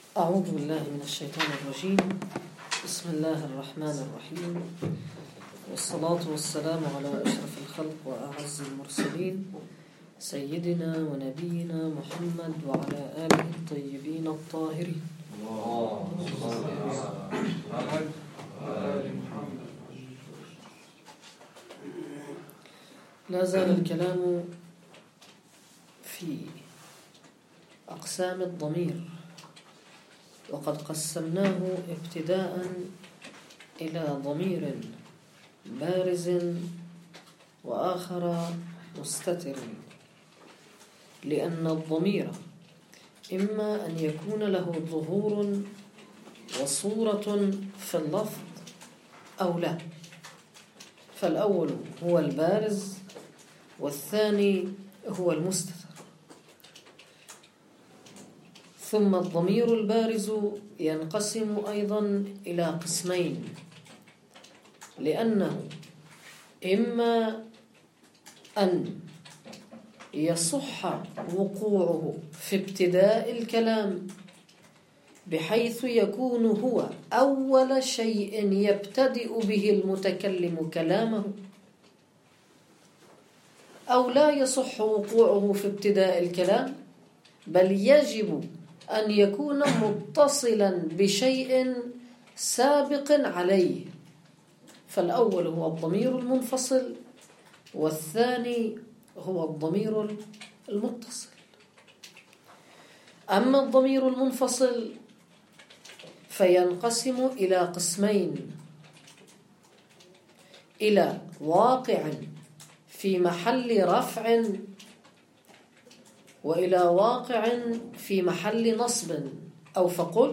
أعوذ بالله من الشيطان الرجيم. بسم الله الرحمن الرحيم، والصلاة والسلام على أشرف الخلق وأعز المرسلين سيدنا ونبينا محمد وعلى آله الطيبين الطاهرين. لا زال الكلام في أقسام الضمير، وقد قسمناه ابتداء إلى ضمير بارز وآخر مستتر، لأن الضمير إما أن يكون له ظهور وصورة في اللفظ أو لا، فالأول هو البارز والثاني هو المستتر. ثم الضمير البارز ينقسم أيضا إلى قسمين، لأنه إما أن يصح وقوعه في ابتداء الكلام بحيث يكون هو أول شيء يبتدئ به المتكلم كلامه، أو لا يصح وقوعه في ابتداء الكلام، بل يجب أن يكون متصلا بشيء سابق عليه، فالأول هو الضمير المنفصل والثاني هو الضمير المتصل. أما الضمير المنفصل فينقسم إلى قسمين: إلى واقع في محل رفع، وإلى واقع في محل نصب، أو فقل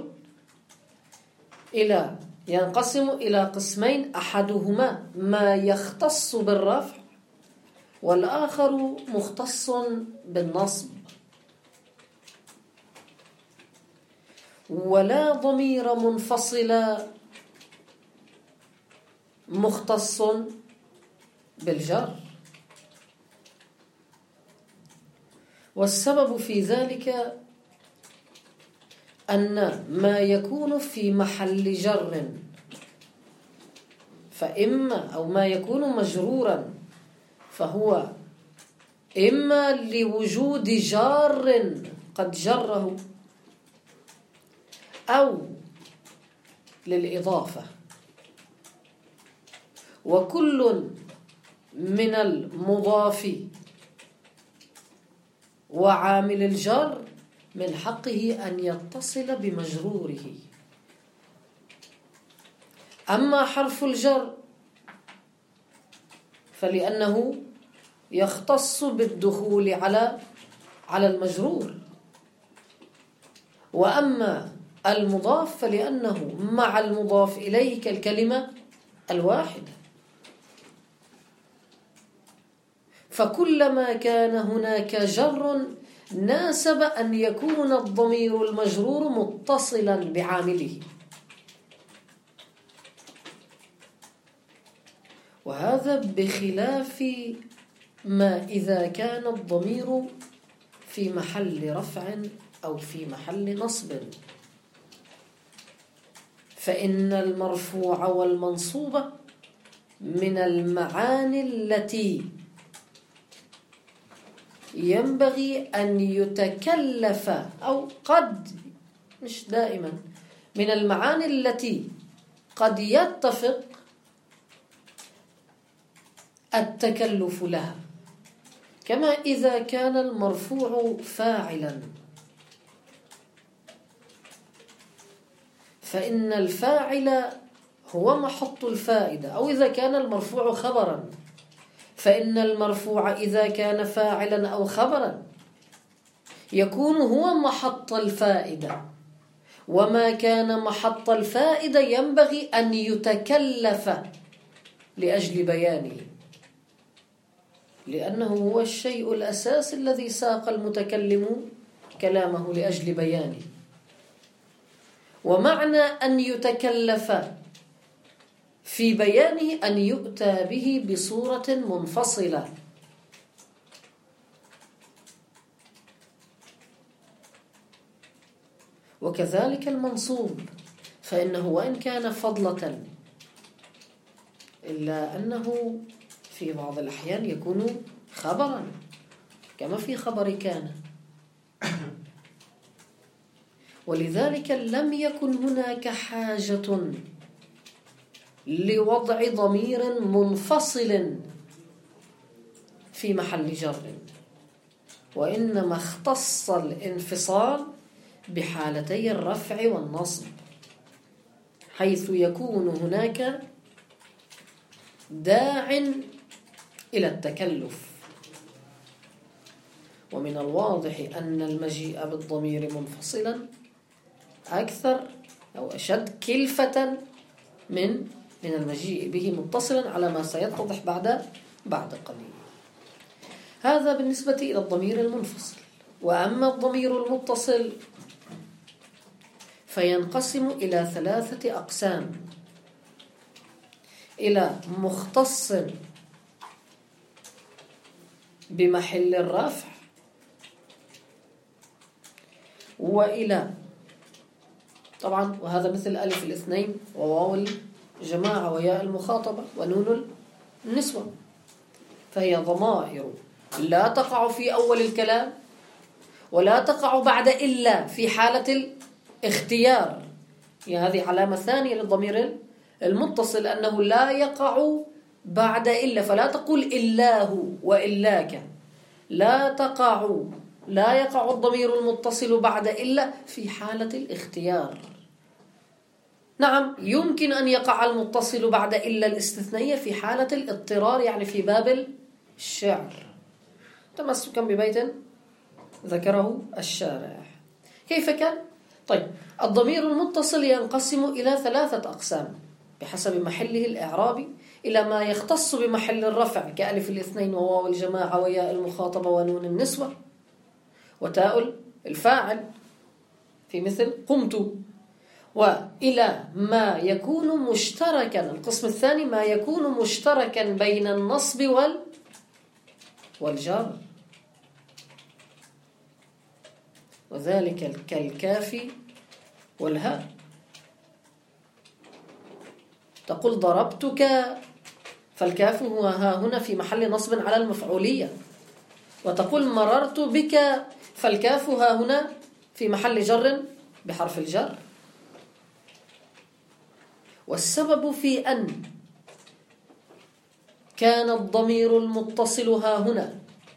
ينقسم إلى قسمين: أحدهما ما يختص بالرفع، والآخر مختص بالنصب. ولا ضمير منفصل مختص بالجر، والسبب في ذلك أن ما يكون في محل جر فإما أو ما يكون مجرورا فهو إما لوجود جار قد جره أو للإضافة، وكل من المضاف وعامل الجر من حقه أن يتصل بمجروره. أما حرف الجر فلأنه يختص بالدخول على المجرور، وأما المضاف فلأنه مع المضاف إليه كالكلمة الواحدة. فكلما كان هناك جر ناسب أن يكون الضمير المجرور متصلا بعامله، وهذا بخلاف ما إذا كان الضمير في محل رفع أو في محل نصب، فإن المرفوع والمنصوب من المعاني التي ينبغي أن يتكلف، أو قد مش دائما، من المعاني التي قد يتفق التكلف لها، كما إذا كان المرفوع فاعلا فإن الفاعل هو محط الفائدة، أو إذا كان المرفوع خبرا فإن المرفوع إذا كان فاعلا أو خبرا يكون هو محط الفائدة، وما كان محط الفائدة ينبغي أن يتكلف لأجل بيانه، لأنه هو الشيء الأساسي الذي ساق المتكلم كلامه لأجل بيانه. ومعنى أن يتكلف في بيانه أن يؤتى به بصورة منفصلة، وكذلك المنصوب، فإنه وإن كان فضلة إلا أنه في بعض الأحيان يكون خبرا، كما في خبر كان. ولذلك لم يكن هناك حاجة لوضع ضمير منفصل في محل جر، وإنما اختص الانفصال بحالتي الرفع والنصب، حيث يكون هناك داع إلى التكلف. ومن الواضح أن المجيء بالضمير منفصلا أكثر أو أشد كلفة من المجيء به متصلا، على ما سيتضح بعد قليل. هذا بالنسبة إلى الضمير المنفصل. وأما الضمير المتصل فينقسم إلى 3 أقسام: إلى مختص بمحل الرفع، وإلى طبعا وهذا مثل ألف الاثنين وواو الجماعة وياء المخاطبة ونون النسوة، فهي ضمائر لا تقع في أول الكلام ولا تقع بعد إلا في حالة الاختيار. يعني هذه علامة ثانية للضمير المتصل، أنه لا يقع بعد إلا، فلا تقول إلاه وإلاك، لا يقع الضمير المتصل بعد إلا في حالة الاختيار. نعم، يمكن أن يقع المتصل بعد إلا الاستثنائية في حالة الاضطرار، يعني في باب الشعر، تمسكا ببيت ذكره الشارع. كيف كان؟ طيب، الضمير المتصل ينقسم إلى 3 أقسام بحسب محله الإعرابي: إلى ما يختص بمحل الرفع كألف الاثنين وواو الجماعة وياء المخاطبة ونون النسوة وتاء الفاعل في مثل قمت، وإلى ما يكون مشتركا، القسم الثاني ما يكون مشتركا بين النصب والجر، وذلك كالكاف والهاء. تقول ضربتك، فالكاف هو ها هنا في محل نصب على المفعولية، وتقول مررت بك، فالكاف ها هنا في محل جر بحرف الجر. والسبب في أن كان الضمير المتصل ها هنا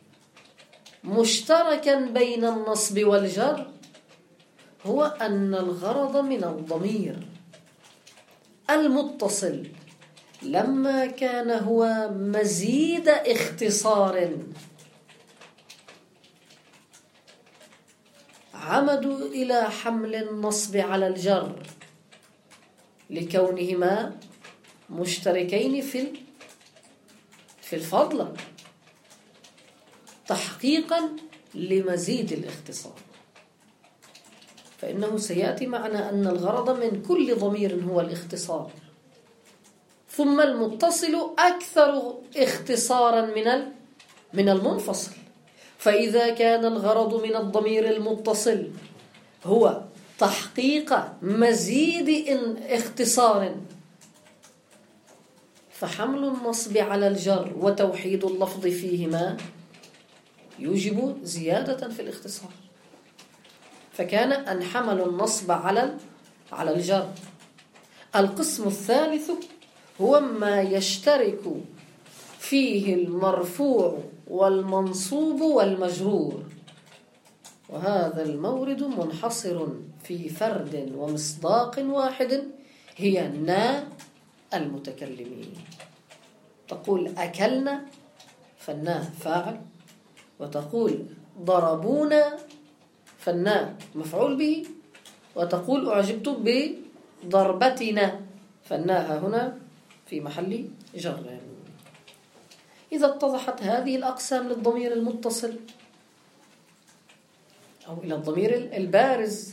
مشتركا بين النصب والجر هو أن الغرض من الضمير المتصل لما كان هو مزيد اختصار عمدوا إلى حمل النصب على الجر لكونهما مشتركين في الفضل، تحقيقا لمزيد الاختصار. فإنه سيأتي معنا أن الغرض من كل ضمير هو الاختصار، ثم المتصل أكثر اختصارا من المنفصل. فإذا كان الغرض من الضمير المتصل هو تحقيق مزيد اختصار، فحمل النصب على الجر وتوحيد اللفظ فيهما يوجب زيادة في الاختصار، فكان أن حمل النصب على الجر. القسم الثالث هو ما يشترك فيه المرفوع والمنصوب والمجرور، وهذا المورد منحصر في فرد ومصداق واحد هي نا المتكلمين. تقول أكلنا فالنا فاعل، وتقول ضربونا فالنا مفعول به، وتقول أعجبت بضربتنا فالنا هنا في محل جر. إذا اتضحت هذه الأقسام للضمير المتصل أو إلى الضمير البارز،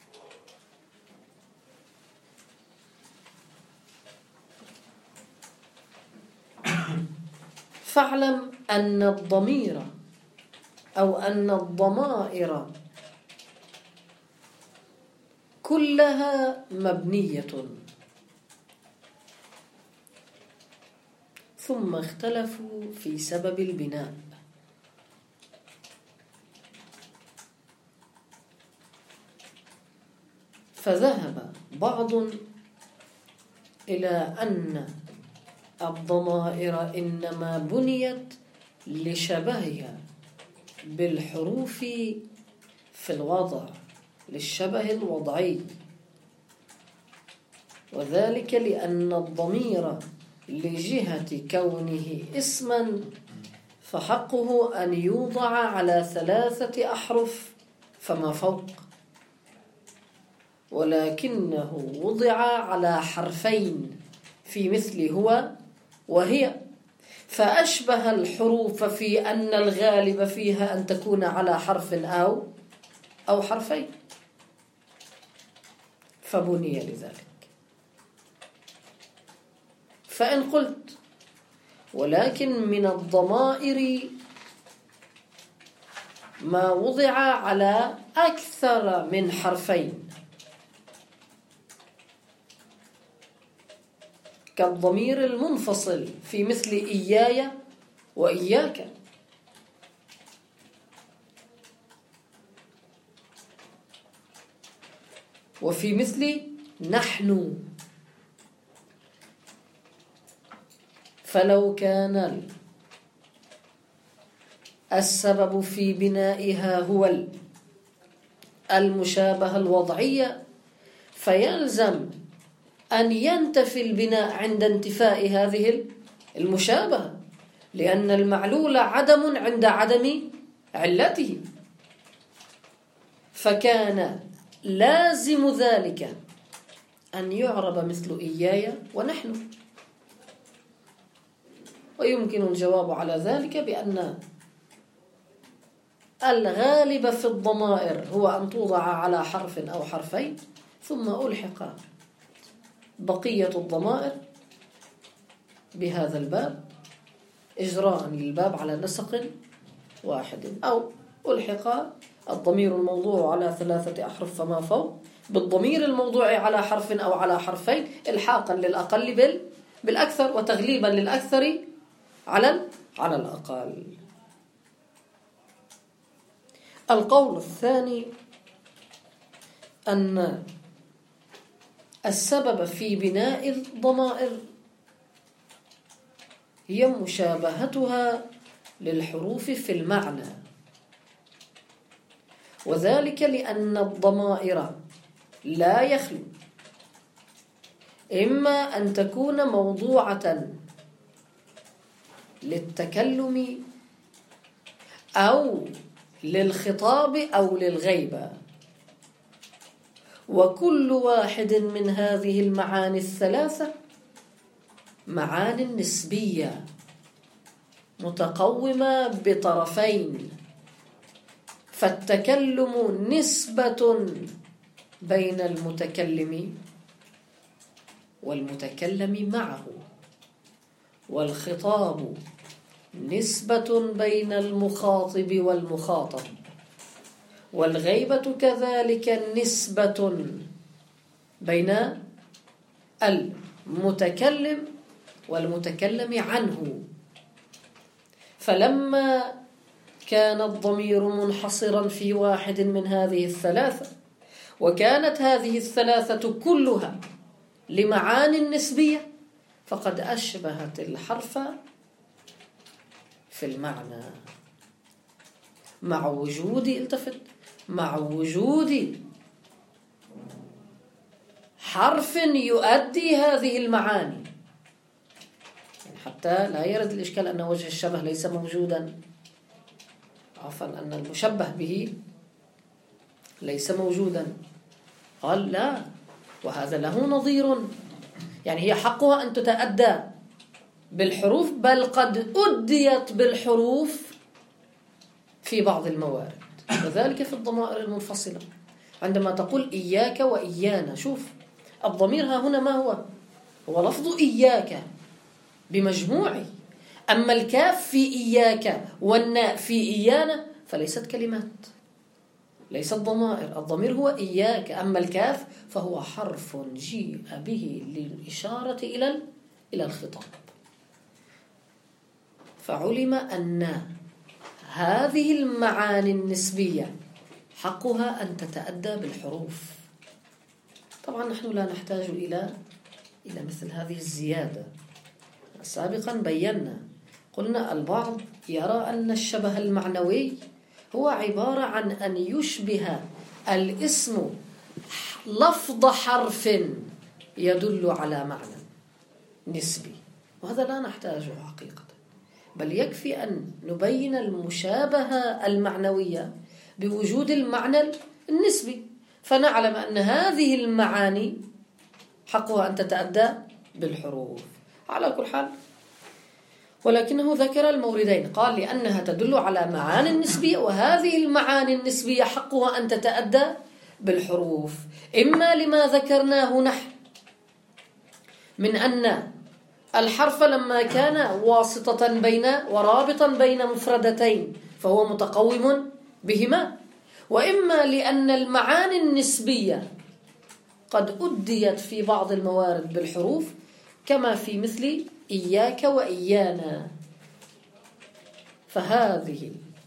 فاعلم أن الضمير أو أن الضمائر كلها مبنية. ثم اختلفوا في سبب البناء. فذهب بعض إلى أن الضمائر إنما بنيت لشبهها بالحروف في الوضع، للشبه الوضعي، وذلك لأن الضمير لجهة كونه اسما فحقه أن يوضع على 3 أحرف فما فوق، ولكنه وضع على حرفين في مثل هو وهي، فأشبه الحروف في أن الغالب فيها أن تكون على حرف أو حرفين، فبني لذلك. فإن قلت ولكن من الضمائر ما وضع على أكثر من حرفين، كالضمير المنفصل في مثل إياي وإياك، وفي مثل نحن. فلو كان السبب في بنائها هو المشابهة الوضعية فيلزم أن ينتفي البناء عند انتفاء هذه المشابهة، لأن المعلول عدم عند عدم علته، فكان لازم ذلك أن يعرب مثل إياي ونحن. ويمكن الجواب على ذلك بأن الغالب في الضمائر هو أن توضع على حرف أو حرفين ثم ألحق بقية الضمائر بهذا الباب إجراء للباب على نسق واحد، أو ألحق الضمير الموضوع على 3 أحرف فما فوق بالضمير الموضوع على حرف أو على حرفين، إلحاقا للأقل بالأكثر وتغليبا للأكثر على الأقل. القول الثاني أن السبب في بناء الضمائر هي مشابهتها للحروف في المعنى، وذلك لأن الضمائر لا يخلو إما أن تكون موضوعة للتكلم أو للخطاب أو للغيبة، وكل واحد من هذه المعاني الثلاثة معان نسبية متقومة بطرفين، فالتكلم نسبة بين المتكلم والمتكلم معه، والخطاب نسبة بين المخاطب والمخاطب، والغيبة كذلك نسبة بين المتكلم والمتكلم عنه. فلما كان الضمير منحصرا في واحد من هذه الثلاثة، وكانت هذه الثلاثة كلها لمعان نسبية، فقد أشبهت الحرف في المعنى مع وجود حرف يؤدي هذه المعاني، حتى لا يرد الإشكال أن وجه الشبه ليس موجودا، عفوا أن المشبه به ليس موجودا. قال لا، وهذا له نظير، يعني هي حقها أن تتأدى بالحروف، بل قد أديت بالحروف في بعض الموارد، وذلك في الضمائر المنفصلة. عندما تقول إياك وإيانا، شوف الضمير ها هنا ما هو لفظ إياك بمجموعه، أما الكاف في إياك والناء في إيانا فليست كلمات، ليس الضمائر. الضمير هو إياك، أما الكاف فهو حرف جيء به للإشارة إلى الخطاب. فعلم أن هذه المعاني النسبية حقها أن تتأدى بالحروف. طبعا نحن لا نحتاج إلى مثل هذه الزيادة. سابقا بينا قلنا البعض يرى أن الشبه المعنوي هو عبارة عن أن يشبه الاسم لفظ حرف يدل على معنى نسبي، وهذا لا نحتاجه حقيقة، بل يكفي أن نبين المشابهة المعنوية بوجود المعنى النسبي، فنعلم أن هذه المعاني حقها أن تتأدى بالحروف. على كل حال، ولكنه ذكر الموردين، قال لأنها تدل على معاني النسبية، وهذه المعاني النسبية حقها أن تتأدى بالحروف، إما لما ذكرناه نحن من أن الحرف لما كان واسطة ورابطا بين مفردتين فهو متقوم بهما، وإما لأن المعاني النسبية قد أديت في بعض الموارد بالحروف، كما في مثل إياك وإيانا. فهذه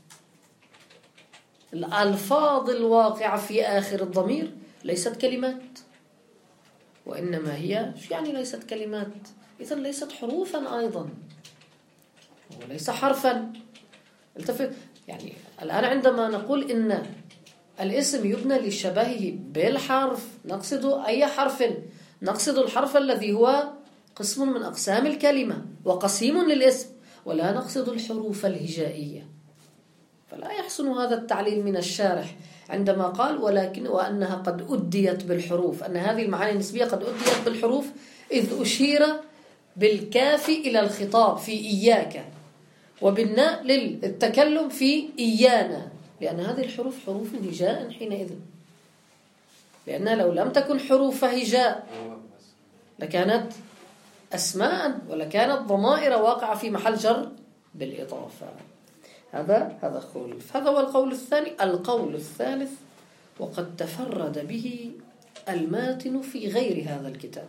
الألفاظ الواقعة في آخر الضمير ليست كلمات، وإنما هي يعني ليست كلمات، إذن ليست حروفا أيضا، وليس حرفا. التفت، يعني الآن عندما نقول إن الاسم يبنى لشبهه بالحرف نقصد أي حرف؟ نقصد الحرف الذي هو قسم من أقسام الكلمة وقسيم للاسم، ولا نقصد الحروف الهجائية. فلا يحسن هذا التعليل من الشارح عندما قال وأنها قد أديت بالحروف، أن هذه المعاني النسبية قد أديت بالحروف، إذ أشير بالكاف إلى الخطاب في إياك، وبالناء للتكلم في إيانا، لأن هذه الحروف حروف هجاء حينئذ، لأنها لو لم تكن حروف هجاء لكانت أسماء، ولكانت ضمائر واقعة في محل جر بالإضافة. هذا خلف. هذا هو القول الثاني. القول الثالث وقد تفرد به الماتن في غير هذا الكتاب،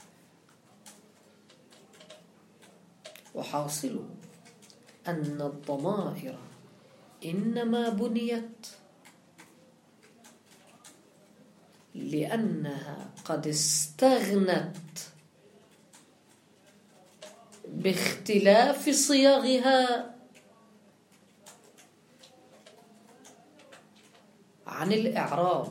وحاصل أن الضمائر إنما بنيت لأنها قد استغنت باختلاف صيغها عن الإعراب.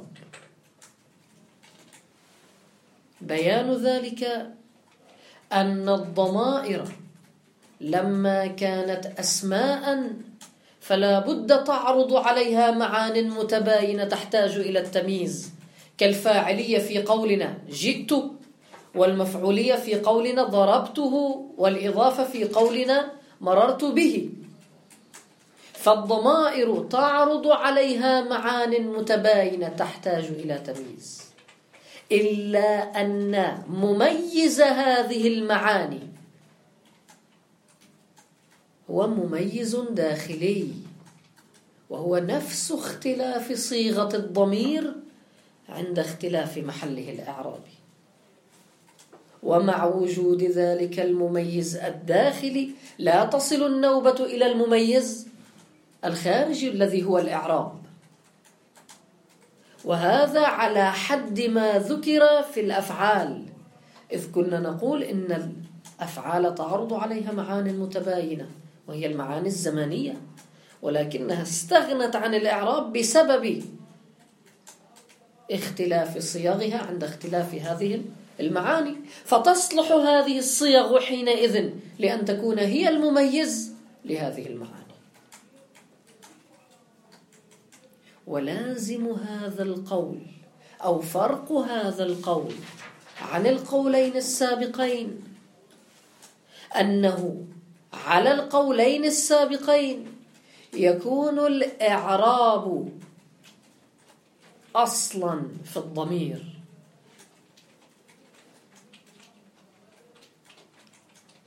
بيان ذلك أن الضمائر لما كانت أسماء فلا بد تعرض عليها معان متباينة تحتاج إلى التمييز، كالفاعلية في قولنا جئت، والمفعولية في قولنا ضربته، والإضافة في قولنا مررت به. فالضمائر تعرض عليها معان متباينة تحتاج إلى تمييز، إلا أن مميز هذه المعاني هو مميز داخلي، وهو نفس اختلاف صيغة الضمير عند اختلاف محله الإعرابي. ومع وجود ذلك المميز الداخلي لا تصل النوبة إلى المميز الخارجي الذي هو الإعراب، وهذا على حد ما ذكر في الأفعال، إذ كنا نقول إن الأفعال تعرض عليها معاني متباينة وهي المعاني الزمانية، ولكنها استغنت عن الإعراب بسبب اختلاف صيغها عند اختلاف هذه المعاني، فتصلح هذه الصيغ حينئذ لأن تكون هي المميز لهذه المعاني. ولازم هذا القول أو فرق هذا القول عن القولين السابقين أنه على القولين السابقين يكون الإعراب أصلا في الضمير،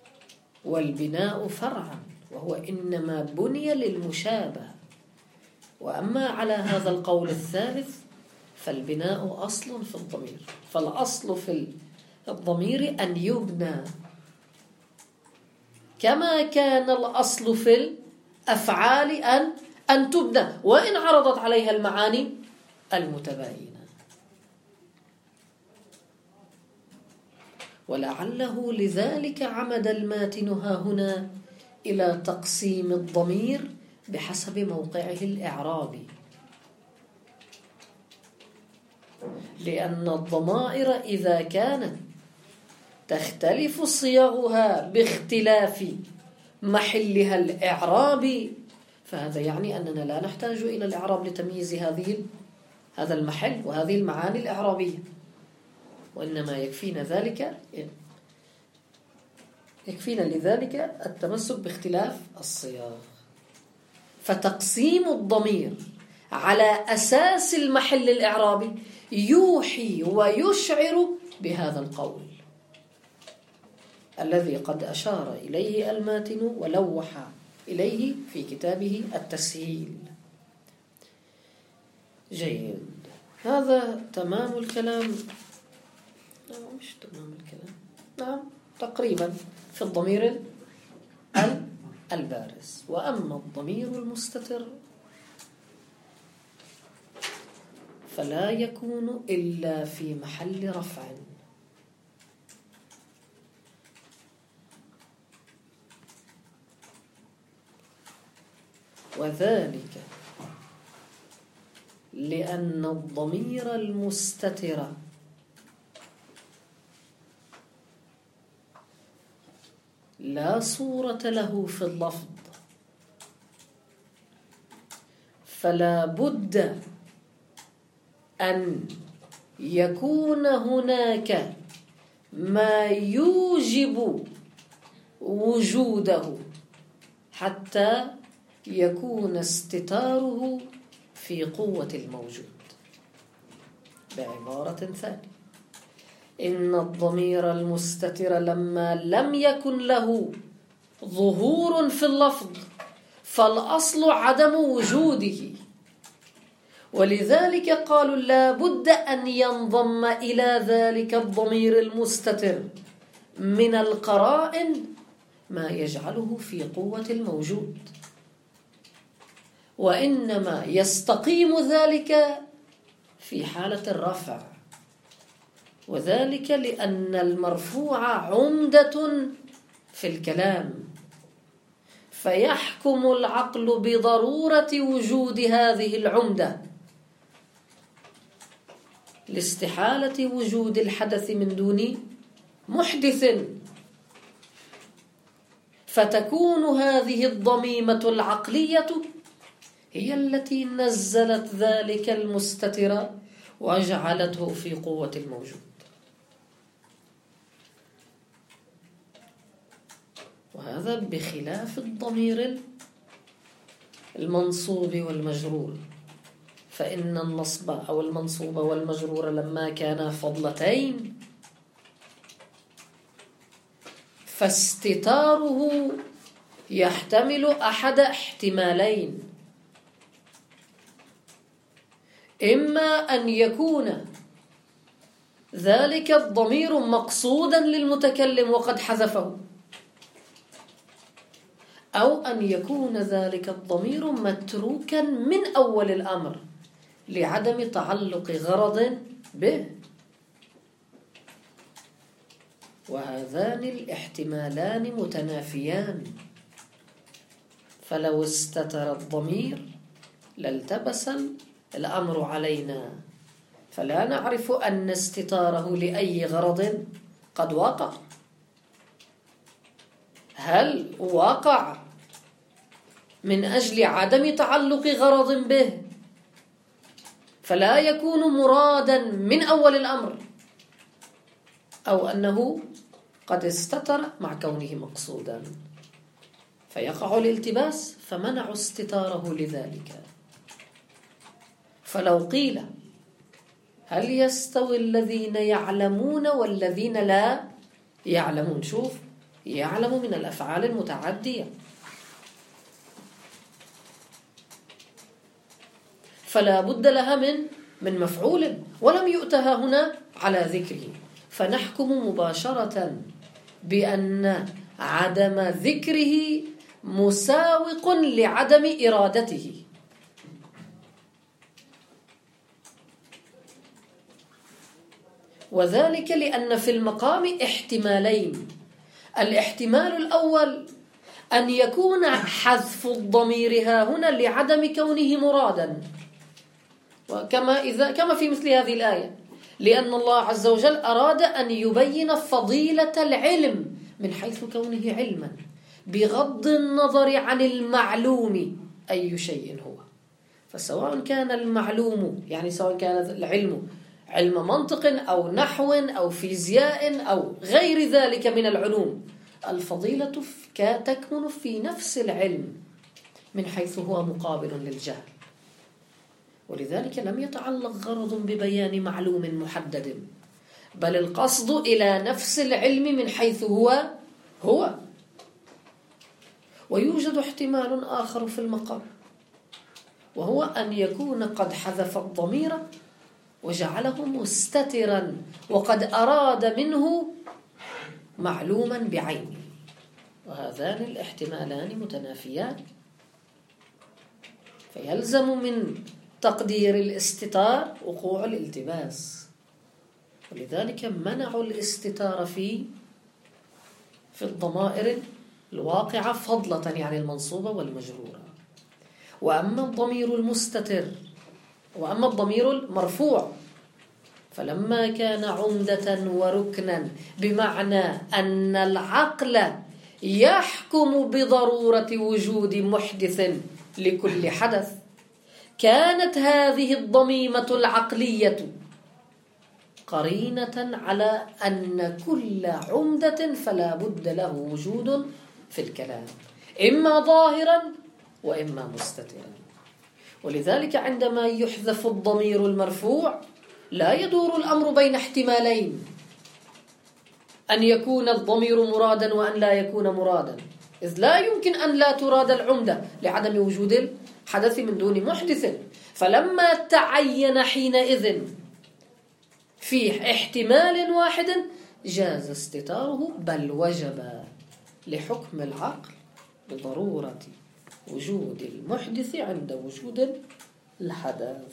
والبناء فرعا، وهو إنما بني للمشابهة، وأما على هذا القول الثالث فالبناء أصل في الضمير، فالأصل في الضمير أن يبنى كما كان الأصل في الأفعال أن تبنى وإن عرضت عليها المعاني المتباينة. ولعله لذلك عمد الماتن هنا إلى تقسيم الضمير بحسب موقعه الإعرابي، لأن الضمائر إذا كانت تختلف صيغها باختلاف محلها الإعرابي فهذا يعني أننا لا نحتاج إلى الإعراب لتمييز هذا المحل وهذه المعاني الإعرابية، وإنما يكفينا لذلك التمسك باختلاف الصياغ. فتقسيم الضمير على أساس المحل الإعرابي يوحي ويشعر بهذا القول الذي قد أشار إليه الماتن ولوح إليه في كتابه التسهيل. جيد، هذا تمام الكلام. مش تمام الكلام، نعم تقريبا في الضمير البارز. وأما الضمير المستتر فلا يكون إلا في محل رفع، وذلك لأن الضمير المستتر لا صورة له في اللفظ، فلا بد أن يكون هناك ما يوجب وجوده حتى يكون استتاره في قوة الموجود. بعبارة ثانية، إن الضمير المستتر لما لم يكن له ظهور في اللفظ فالأصل عدم وجوده، ولذلك قالوا لا بد أن ينضم إلى ذلك الضمير المستتر من القرائن ما يجعله في قوة الموجود، وإنما يستقيم ذلك في حالة الرفع، وذلك لأن المرفوع عمدة في الكلام، فيحكم العقل بضرورة وجود هذه العمدة لاستحالة وجود الحدث من دون محدث، فتكون هذه الضميمة العقلية هي التي نزلت ذلك المستتر وجعلته في قوة الموجود. وهذا بخلاف الضمير المنصوب والمجرور، فإن النصب أو المنصوب والمجرور لما كانا فضلتين فاستتاره يحتمل أحد احتمالين، إما أن يكون ذلك الضمير مقصودا للمتكلم وقد حذفه، أو أن يكون ذلك الضمير متروكا من أول الأمر لعدم تعلق غرض به. وهذان الاحتمالان متنافيان، فلو استتر الضمير لالتبس الأمر علينا، فلا نعرف أن استتاره لأي غرض قد وقع. هل وقع من أجل عدم تعلق غرض به فلا يكون مرادا من أول الأمر، أو أنه قد استتر مع كونه مقصودا فيقع الالتباس فمنع استتاره لذلك. فلو قيل هل يستوي الذين يعلمون والذين لا يعلمون، شوف يعلم من الأفعال المتعدية، فلا بد لها من مفعول، ولم يؤتها هنا على ذكره، فنحكم مباشرة بأن عدم ذكره مساوق لعدم إرادته. وذلك لأن في المقام احتمالين. الاحتمال الأول أن يكون حذف الضمير هنا لعدم كونه مرادا، كما في مثل هذه الآية، لأن الله عز وجل أراد أن يبين فضيلة العلم من حيث كونه علما، بغض النظر عن المعلوم أي شيء هو. فسواء كان المعلوم، يعني سواء كان العلم علم منطق أو نحو أو فيزياء أو غير ذلك من العلوم، الفضيلة تكمن في نفس العلم من حيث هو مقابل للجهل. ولذلك لم يتعلق غرض ببيان معلوم محدد، بل القصد إلى نفس العلم من حيث هو. ويوجد احتمال آخر في المقام، وهو أن يكون قد حذف الضمير وجعله مستترا، وقد أراد منه معلوما بعينه، وهذان الاحتمالان متنافيان، فيلزم من تقدير الاستتار وقوع الالتباس. ولذلك منعوا الاستتار في الضمائر الواقعة فضلة، يعني المنصوبة والمجرورة. وأما الضمير المستتر وأما الضمير المرفوع فلما كان عمدة وركنا، بمعنى أن العقل يحكم بضرورة وجود محدث لكل حدث، كانت هذه الضميمة العقلية قرينة على أن كل عمدة فلا بد له وجود في الكلام، إما ظاهرا وإما مستترا. ولذلك عندما يحذف الضمير المرفوع لا يدور الأمر بين احتمالين، أن يكون الضمير مرادا وأن لا يكون مرادا، إذ لا يمكن أن لا تراد العمدة لعدم وجود الحدث من دون محدث. فلما تعين حينئذ في احتمال واحد جاز استتاره، بل وجب لحكم العقل بضرورة وجود المحدث عند وجود الحدث.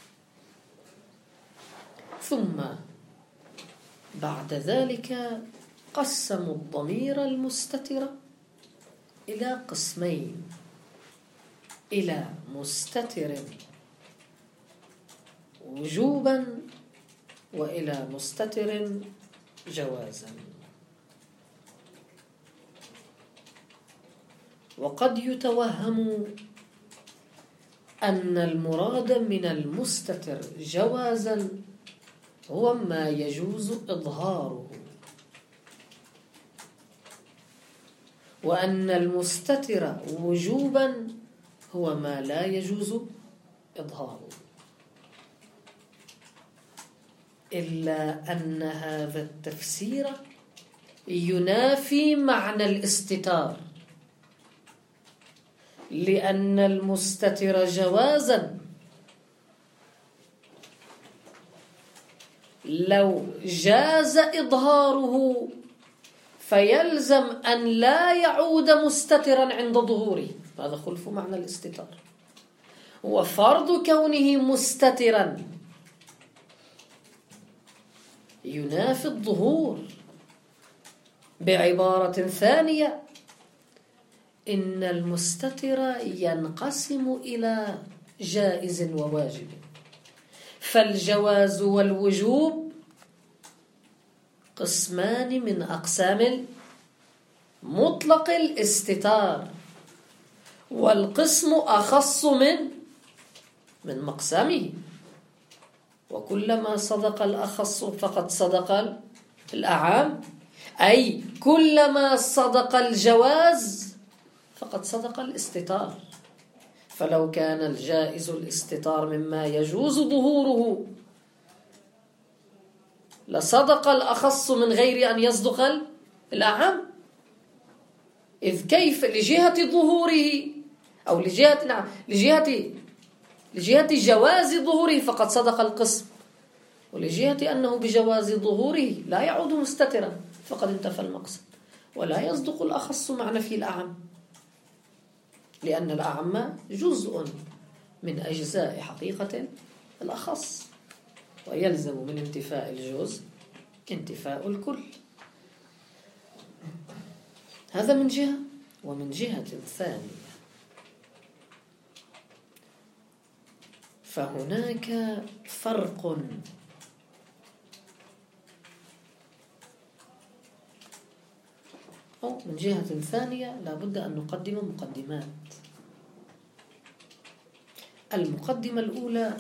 ثم بعد ذلك قسموا الضمير المستتر إلى قسمين: إلى مستتر وجوبا وإلى مستتر جوازا. وقد يتوهم أن المراد من المستتر جوازا هو ما يجوز إظهاره، وأن المستتر وجوبا هو ما لا يجوز إظهاره، إلا أن هذا التفسير ينافي معنى الاستتار، لأن المستتر جوازا لو جاز إظهاره فيلزم أن لا يعود مستترا عند ظهوره، هذا خلف معنى الاستتار. وفرض كونه مستترا ينافي الظهور، بعبارة ثانية إن المستتر ينقسم إلى جائز وواجب، فالجواز والوجوب قسمان من أقسام مطلق الاستتار، والقسم أخص من مقسمه، وكلما صدق الأخص فقد صدق الأعام، أي كلما صدق الجواز فقد صدق الاستتار. فلو كان الجائز الاستتار مما يجوز ظهوره لصدق الأخص من غير أن يصدق الأعم، إذ كيف لجهة ظهوره أو لجهة لجهة جواز ظهوره فقد صدق القسم، ولجهة أنه بجواز ظهوره لا يعود مستترا فقد انتفى المقصد. ولا يصدق الأخص مع نفي الأعم، لأن الأعم جزء من أجزاء حقيقة الأخص، ويلزم من انتفاء الجزء انتفاء الكل. هذا من جهة. ومن جهة ثانية فهناك فرق من جهة ثانية لا بد أن نقدم مقدمات. المقدمة الأولى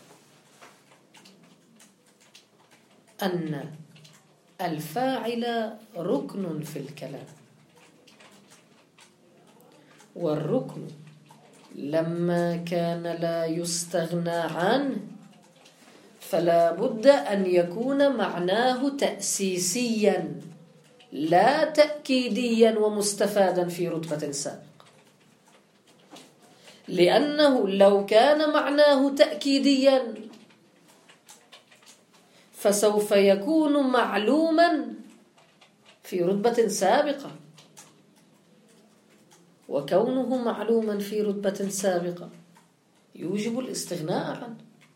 أن الفاعل ركن في الكلام، والركن لما كان لا يستغنى عنه فلا بد أن يكون معناه تأسيسيا لا تأكيديا ومستفادا في رتبة سابقة، لأنه لو كان معناه تأكيديا فسوف يكون معلوما في رتبة سابقة، وكونه معلوما في رتبة سابقة يوجب الاستغناء عنه،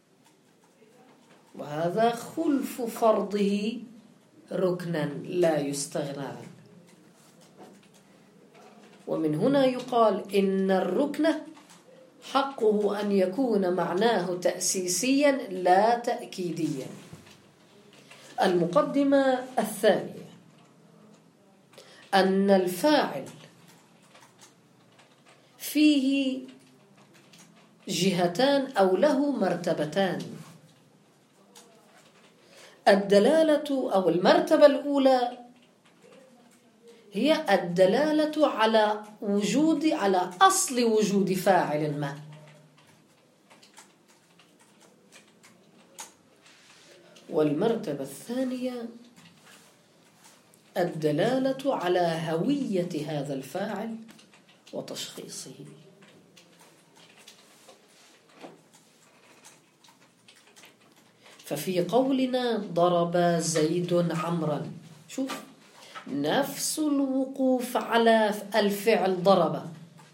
وهذا خلف فرضه ركنا لا يستغنى عنه. ومن هنا يقال إن الركن حقه أن يكون معناه تأسيسيا لا تأكيديا. المقدمة الثانية أن الفاعل فيه جهتان أو له مرتبتان. الدلالة أو المرتبة الأولى هي الدلالة على أصل وجود فاعل ما، والمرتبة الثانية الدلالة على هوية هذا الفاعل وتشخيصه. ففي قولنا ضرب زيد عمرا، شوف نفس الوقوف على الفعل ضرب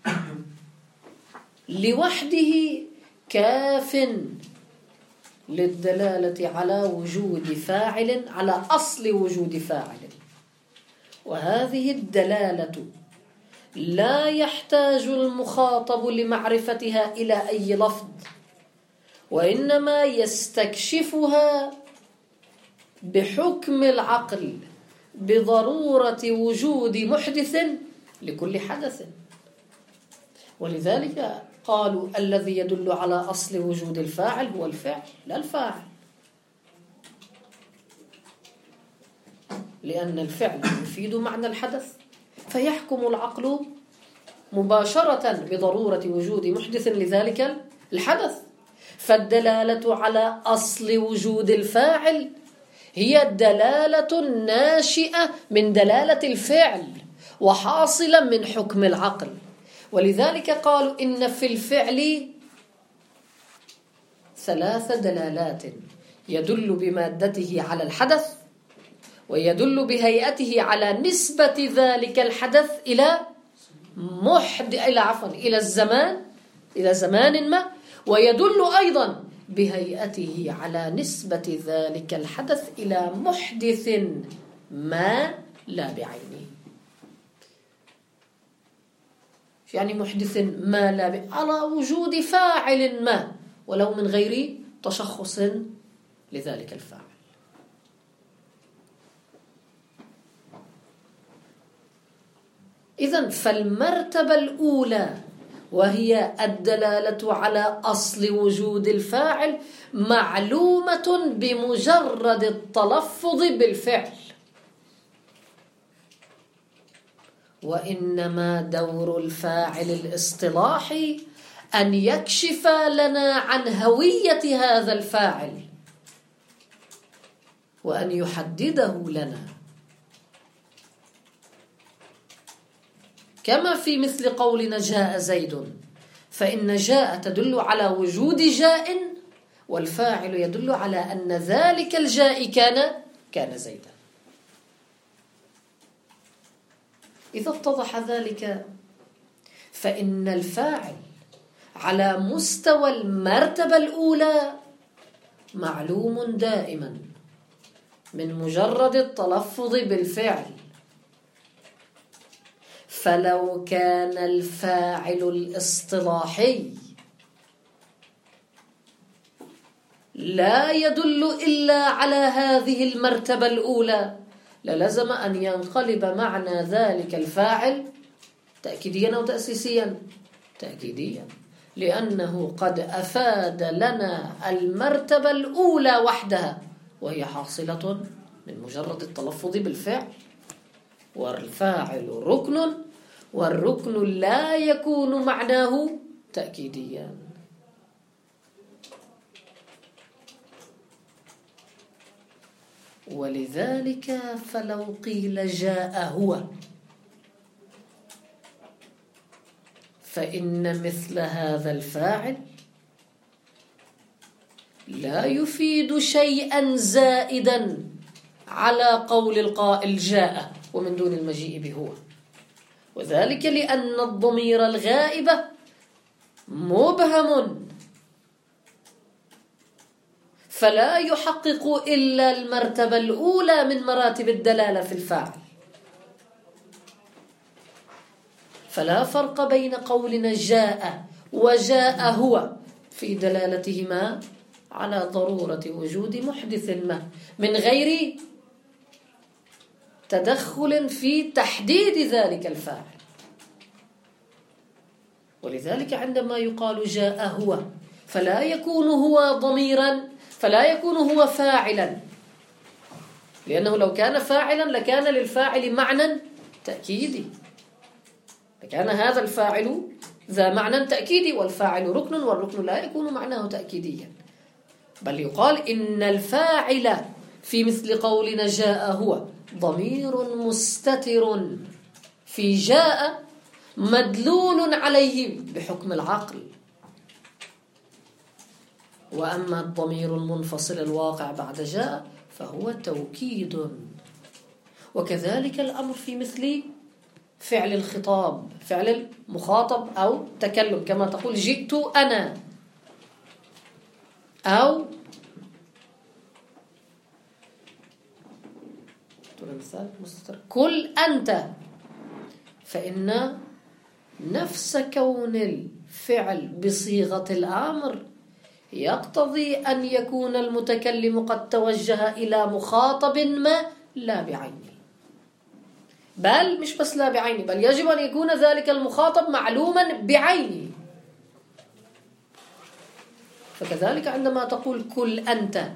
لوحده كاف للدلالة على وجود فاعل، على أصل وجود فاعل، وهذه الدلالة لا يحتاج المخاطب لمعرفتها إلى أي لفظ، وإنما يستكشفها بحكم العقل بضرورة وجود محدث لكل حدث. ولذلك قالوا الذي يدل على أصل وجود الفاعل هو الفعل لا الفاعل، لأن الفعل يفيد معنى الحدث، فيحكم العقل مباشرة بضرورة وجود محدث لذلك الحدث. فالدلالة على أصل وجود الفاعل هي الدلالة الناشئة من دلالة الفعل وحاصلة من حكم العقل. ولذلك قالوا إن في الفعل 3 دلالات: يدل بمادته على الحدث، ويدل بهيئته على نسبة ذلك الحدث إلى زمان ما، ويدل أيضا بهيئته على نسبة ذلك الحدث إلى محدث ما لا بعينه. يعني محدث ما لا على وجود فاعل ما ولو من غير تشخص لذلك الفاعل. إذن فالمرتبة الأولى وهي الدلالة على أصل وجود الفاعل معلومة بمجرد التلفظ بالفعل، وإنما دور الفاعل الاصطلاحي أن يكشف لنا عن هوية هذا الفاعل وأن يحدده لنا، كما في مثل قولنا جاء زيد، فإن جاء تدل على وجود جاء، والفاعل يدل على أن ذلك الجاء كان زيدا. إذا اتضح ذلك فإن الفاعل على مستوى المرتبة الأولى معلوم دائما من مجرد التلفظ بالفعل. فلو كان الفاعل الاصطلاحي لا يدل إلا على هذه المرتبة الأولى للزم أن ينقلب معنى ذلك الفاعل تأكيديا أو تأسيسيا. تأكيديا، لأنه قد أفاد لنا المرتبة الأولى وحدها، وهي حاصلة من مجرد التلفظ بالفعل. والفاعل ركن، والركن لا يكون معناه تأكيديا. ولذلك فلو قيل جاء هو فإن مثل هذا الفاعل لا يفيد شيئا زائدا على قول القائل جاء ومن دون المجيء بهو، وذلك لأن الضمير الغائب مبهم فلا يحقق إلا المرتبة الأولى من مراتب الدلالة في الفاعل. فلا فرق بين قولنا جاء وجاء هو في دلالتهما على ضرورة وجود محدث ما من غير تدخل في تحديد ذلك الفاعل. ولذلك عندما يقال جاء هو فلا يكون هو ضميرا، فلا يكون هو فاعلا، لأنه لو كان فاعلا لكان للفاعل معنى تأكيدي، لكان هذا الفاعل ذا معنى تأكيدي، والفاعل ركن، والركن لا يكون معناه تأكيديا. بل يقال إن الفاعل في مثل قولنا جاء هو ضمير مستتر في جاء مدلول عليه بحكم العقل. وأما الضمير المنفصل الواقع بعد جاء فهو توكيد. وكذلك الأمر في مثل فعل الخطاب، فعل المخاطب أو تكلم، كما تقول جئت أنا، أو كل أنت، فإن نفس كون الفعل بصيغة الأمر يقتضي أن يكون المتكلم قد توجه إلى مخاطب ما لا بعينه، بل مش بس لا بعينه، بل يجب أن يكون ذلك المخاطب معلوما بعينه. فكذلك عندما تقول كل أنت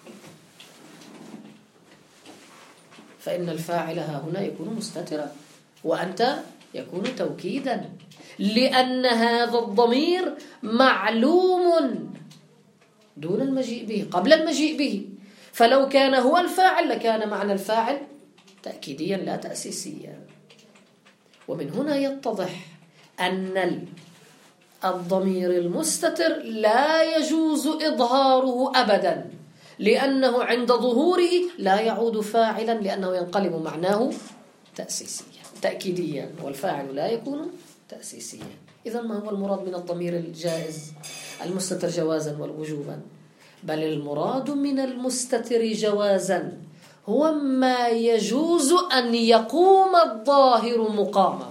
فإن الفاعل هنا يكون مستترا، وأنت يكون توكيدا، لأن هذا الضمير معلوم دون المجيء به، قبل المجيء به. فلو كان هو الفاعل لكان معنى الفاعل تأكيديا لا تأسيسيا. ومن هنا يتضح أن الضمير المستتر لا يجوز إظهاره أبدا، لأنه عند ظهوره لا يعود فاعلا، لأنه ينقلب معناه تأسيسيا تأكيديا، والفاعل لا يكون تأسيسيا. إذن ما هو المراد من الضمير الجائز المستتر جوازا والوجوبا؟ بل المراد من المستتر جوازا هو ما يجوز أن يقوم الظاهر مقامه،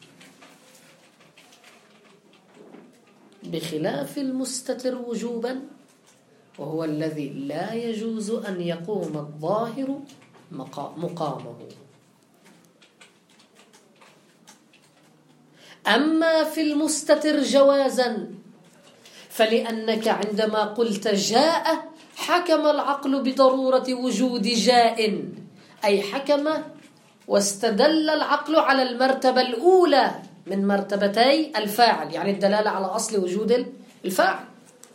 بخلاف المستتر وجوبا وهو الذي لا يجوز أن يقوم الظاهر مقامه. أما في المستتر جوازا فلأنك عندما قلت جاء حكم العقل بضرورة وجود جاء، أي حكم واستدل العقل على المرتبة الأولى من مرتبتي الفاعل، يعني الدلالة على أصل وجود الفاعل،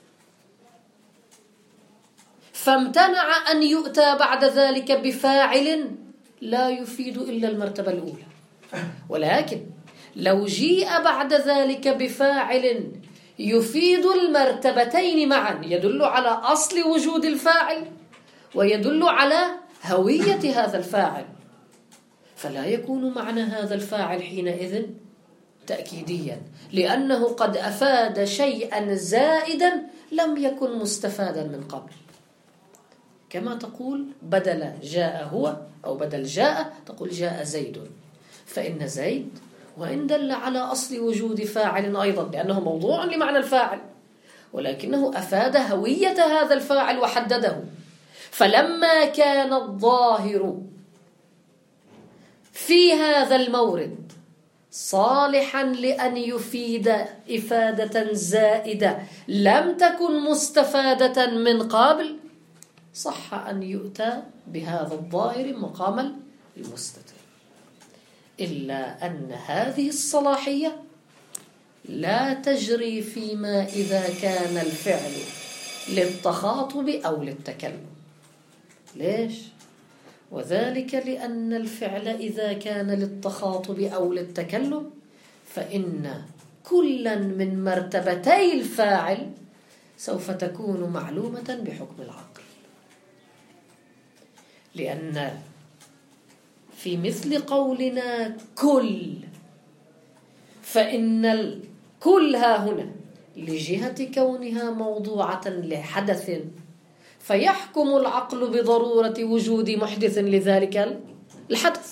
فامتنع أن يؤتى بعد ذلك بفاعل لا يفيد إلا المرتبة الأولى. ولكن لو جيء بعد ذلك بفاعل يفيد المرتبتين معا، يدل على أصل وجود الفاعل ويدل على هوية هذا الفاعل، فلا يكون معنى هذا الفاعل حينئذ تأكيديا، لأنه قد أفاد شيئا زائدا لم يكن مستفادا من قبل. كما تقول بدل جاء هو أو بدل جاء تقول جاء زيد، فإن زيد وإن دل على أصل وجود فاعل أيضا لأنه موضوع لمعنى الفاعل، ولكنه أفاد هوية هذا الفاعل وحدده. فلما كان الظاهر في هذا المورد صالحا لأن يفيد إفادة زائدة لم تكن مستفادة من قبل، صح أن يؤتى بهذا الظاهر مقام المستتر، إلا أن هذه الصلاحية لا تجري فيما إذا كان الفعل للتخاطب أو للتكلم. ليش؟ وذلك لأن الفعل إذا كان للتخاطب أو للتكلم فإن كلا من مرتبتي الفاعل سوف تكون معلومة بحكم العقل، لأن في مثل قولنا كل، فإن الكل ها هنا لجهة كونها موضوعة لحدث، فيحكم العقل بضرورة وجود محدث لذلك الحدث،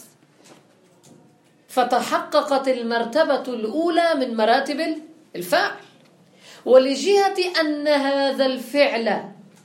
فتحققت المرتبة الأولى من مراتب الفاعل. ولجهة أن هذا الفعل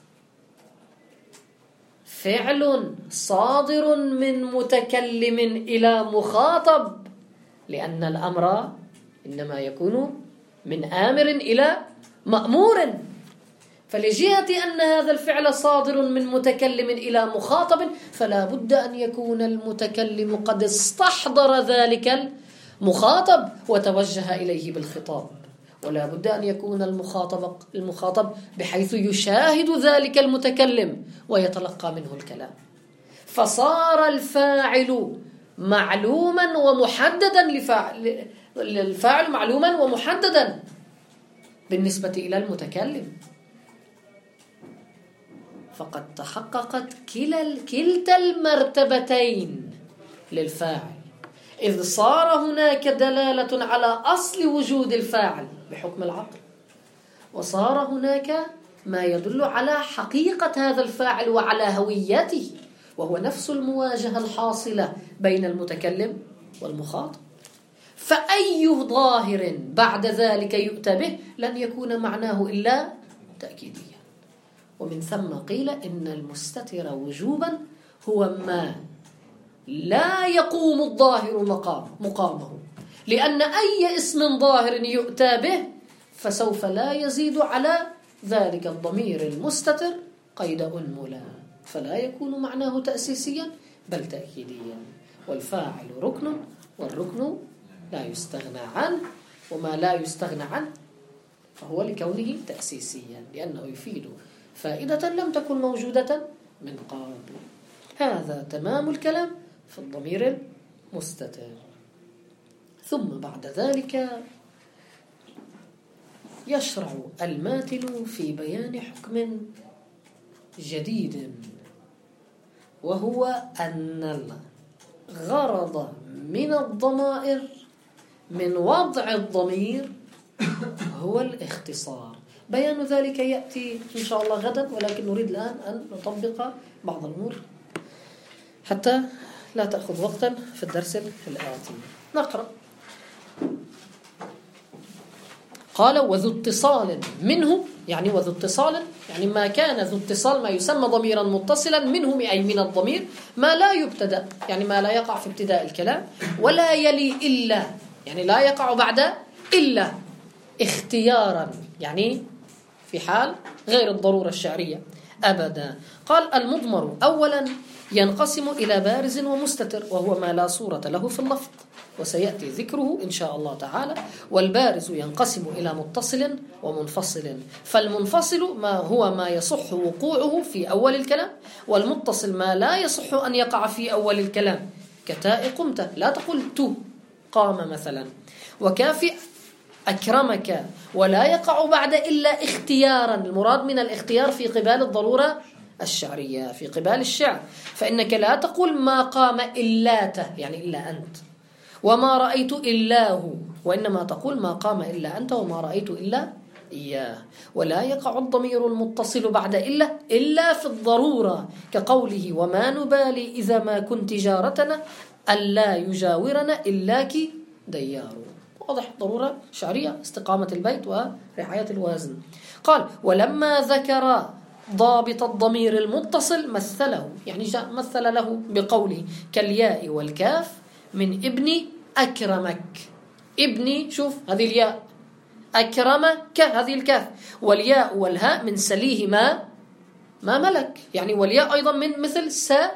فعل صادر من متكلم إلى مخاطب، لأن الأمر إنما يكون من آمر إلى مأمور، فلجهة أن هذا الفعل صادر من متكلم إلى مخاطب فلا بد أن يكون المتكلم قد استحضر ذلك المخاطب وتوجه إليه بالخطاب، ولا بد أن يكون المخاطب بحيث يشاهد ذلك المتكلم ويتلقى منه الكلام، فصار الفاعل معلوما ومحددا الفاعل معلوما ومحددا بالنسبة إلى المتكلم، فقد تحققت كلتا المرتبتين للفاعل، إذ صار هناك دلالة على أصل وجود الفاعل بحكم العقل، وصار هناك ما يدل على حقيقة هذا الفاعل وعلى هويته، وهو نفس المواجهة الحاصلة بين المتكلم والمخاطب. فأي ظاهر بعد ذلك يؤتى به لن يكون معناه إلا تأكيديا. ومن ثم قيل إن المستتر وجوبا هو ما لا يقوم الظاهر مقامه، لأن أي اسم ظاهر يؤتى به فسوف لا يزيد على ذلك الضمير المستتر قيد أنملا، فلا يكون معناه تأسيسيا بل تأكيديا. والفاعل ركن، والركن لا يستغنى عنه، وما لا يستغنى عنه فهو لكونه تأسيسيا لأنه يفيد فائدة لم تكن موجودة من قبل. هذا تمام الكلام في الضمير المستتر. ثم بعد ذلك يشرع الماتن في بيان حكم جديد، وهو أن الغرض من الضمائر من وضع الضمير هو الاختصار. بيان ذلك يأتي إن شاء الله غدا، ولكن نريد الآن أن نطبق بعض الأمور حتى لا تأخذ وقتا في الدرس الآتي. نقرأ. قال وذو اتصال منه، يعني وذو اتصال يعني ما كان ذو اتصال، ما يسمى ضميرا متصلا، منه أي من الضمير ما لا يبتدأ، يعني ما لا يقع في ابتداء الكلام، ولا يلي إلا يعني لا يقع بعد إلا اختيارا، يعني في حال غير الضرورة الشعرية أبدا. قال المضمر أولا ينقسم إلى بارز ومستتر، وهو ما لا صورة له في اللفظ وسيأتي ذكره إن شاء الله تعالى. والبارز ينقسم إلى متصل ومنفصل، فالمنفصل ما هو ما يصح وقوعه في أول الكلام، والمتصل ما لا يصح أن يقع في أول الكلام، كتاء قمت لا تقول تو قام مثلا، وكافي أكرمك، ولا يقع بعد إلا اختيارا. المراد من الاختيار في قبال الضرورة الشعرية، في قبال الشعر، فإنك لا تقول ما قام إلاته يعني إلا أنت، وما رأيت إلا هو، وإنما تقول ما قام إلا أنت وما رأيت إلا إياه. ولا يقع الضمير المتصل بعد إلا في الضرورة، كقوله وما نبالي إذا ما كنت جارتنا ألا يجاورنا إلاك ديار. واضح، ضرورة شعرية، استقامة البيت ورعاية الوازن. قال ولما ذكر ضابط الضمير المتصل مثله، يعني مثل له بقوله كالياء والكاف من ابن أكرمك. ابني، شوف هذه الياء، أكرمك هذه الكاف، والياء والهاء من سليه ما ملك، يعني والياء أيضا من مثل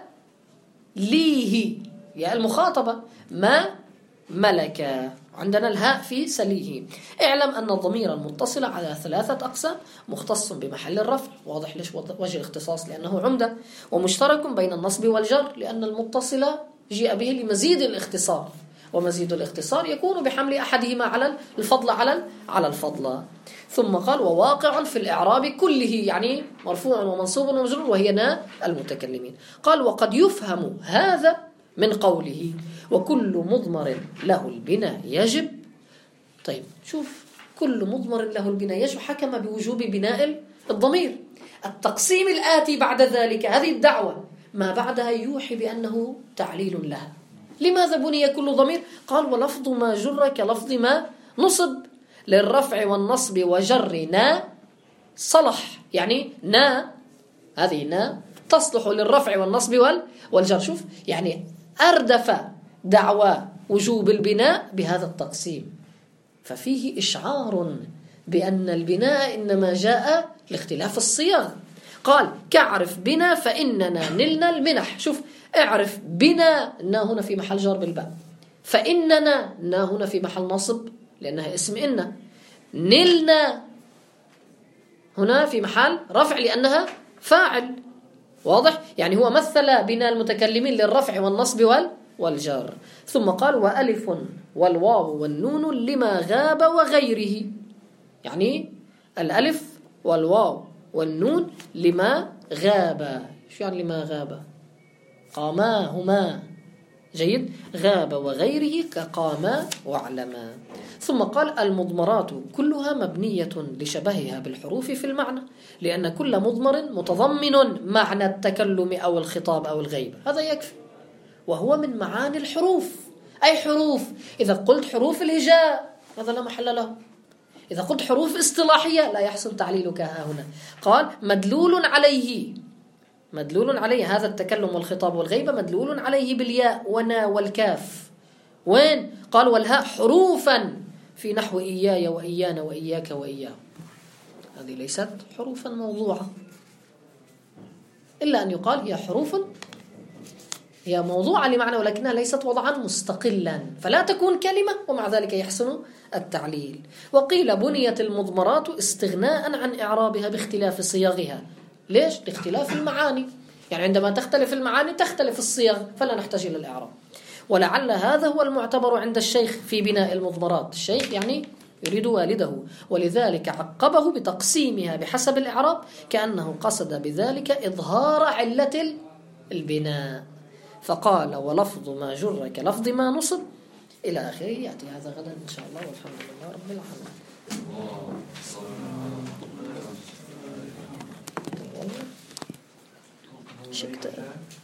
سليه، ياء المخاطبة، ما ملك. عندنا الهاء في سليه. اعلم أن الضمير المتصل على 3 أقسام: مختص بمحل الرفع، واضح ليش وجه الاختصاص لأنه عمدة، ومشترك بين النصب والجر لأن المتصل جاء به لمزيد الاختصار، ومزيد الاختصار يكون بحمل أحدهما على الفضل على الفضل. ثم قال وواقع في الإعراب كله، يعني مرفوع ومنصوب ومجرور، وهي نا المتكلمين. قال وقد يفهم هذا من قوله وكل مضمر له البناء يجب. طيب شوف، كل مضمر له البناء يجب، حكم بوجوب بناء الضمير. التقسيم الآتي بعد ذلك، هذه الدعوة ما بعدها يوحي بأنه تعليل لها. لماذا بني كل ضمير؟ قال ولفظ ما جر كلفظ ما نصب، للرفع والنصب وجر نا صلح، يعني نا هذه نا تصلح للرفع والنصب والجر. شوف، يعني أردف دعوى وجوب البناء بهذا التقسيم، ففيه إشعار بأن البناء إنما جاء لاختلاف الصيغ. قال كعرف بنا فإننا نلنا المنح. شوف، اعرف بنا، نا هنا في محل جر بالباء، فإننا نا هنا في محل نصب لأنها اسم إن، نلنا هنا في محل رفع لأنها فاعل. واضح، يعني هو مثل بنا المتكلمين للرفع والنصب والجر. ثم قال وألف والواو والنون لما غاب وغيره، يعني الألف والواو والنون لما غاب. شو يعني لما غاب؟ قاماهما، جيد، غاب وغيره كقاما وعلما. ثم قال المضمرات كلها مبنية لشبهها بالحروف في المعنى، لأن كل مضمر متضمن معنى التكلم أو الخطاب أو الغيبة، هذا يكفي، وهو من معاني الحروف. أي حروف؟ إذا قلت حروف الهجاء هذا لا محل له، إذا قلت حروف اصطلاحية لا يحصل تعليلك ها هنا. قال مدلول عليه هذا التكلم والخطاب والغيبة، مدلول عليه بالياء ونا والكاف. وين؟ قال والهاء حروفا في نحو إياي وإيانا وإياك وإياه، هذه ليست حروفا موضوعة، إلا أن يقال هي حروف، هي موضوعة لمعنى ولكنها ليست وضعا مستقلا، فلا تكون كلمة ومع ذلك يحسن التعليل. وقيل بنيت المضمرات استغناء عن إعرابها باختلاف صيغها. ليش؟ لاختلاف المعاني، يعني عندما تختلف المعاني تختلف الصيغ، فلا نحتاج إلى الإعراب. ولعل هذا هو المعتبر عند الشيخ في بناء المضمرات، الشيخ يعني يريد والده، ولذلك عقبه بتقسيمها بحسب الإعراب، كأنه قصد بذلك إظهار علة البناء. فقال ولفظ ما جر كلفظ ما نصب إلى آخره. يأتي هذا غدا إن شاء الله، والحمد لله رب العالمين. شكرا.